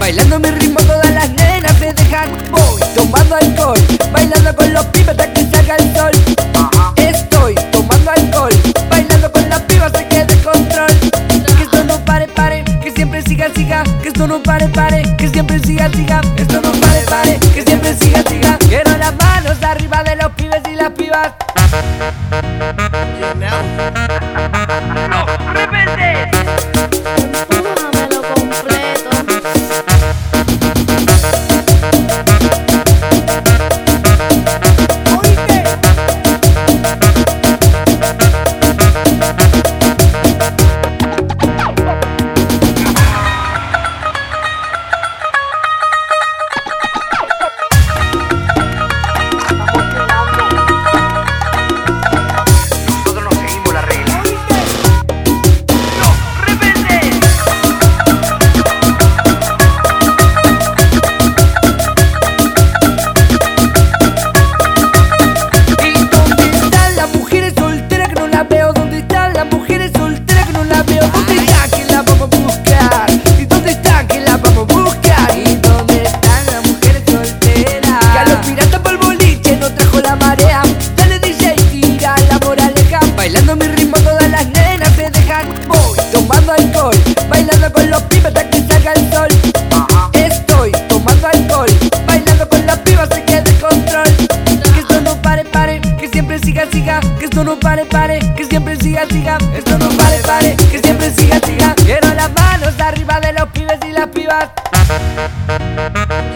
Bailando mi ritmo todas las nenas se dejan. Voy tomando alcohol, bailando con los pibes hasta que salga el sol. Estoy tomando alcohol, bailando con las pibas se quede control. Que esto no pare, pare, que siempre siga, siga. Que esto no pare, pare, que siempre siga, siga. Esto no pare, pare, que siempre siga, siga. Quiero las manos arriba de los pibes y las pibas. ¡Los rebeldes! Empújamelo completo. Nosotros no seguimos la regla. ¡Los rebeldes! ¿Y dónde están las mujeres solteras que no las veo? ¿Dónde están las mujeres solteras que no las veo? ¿Dónde están que las vamos a buscar? ¿Y dónde están que las vamos a buscar? ¿Y dónde están las mujeres solteras? Que a los piratas por el boliche no trajo la marea. Dale DJ, tira la moraleja. Bailando mi ritmo todas las nenas se dejan. Voy tomando alcohol, bailando con los pibes hasta que salga el sol. Estoy tomando alcohol, bailando con las pibas se quede control. Que esto no pare, pare, que siempre siga, siga. Que esto no pare, pare, que siempre siga, siga. Esto no pare, pare, que siempre siga, siga. Quiero las manos arriba de los pibes y las pibas.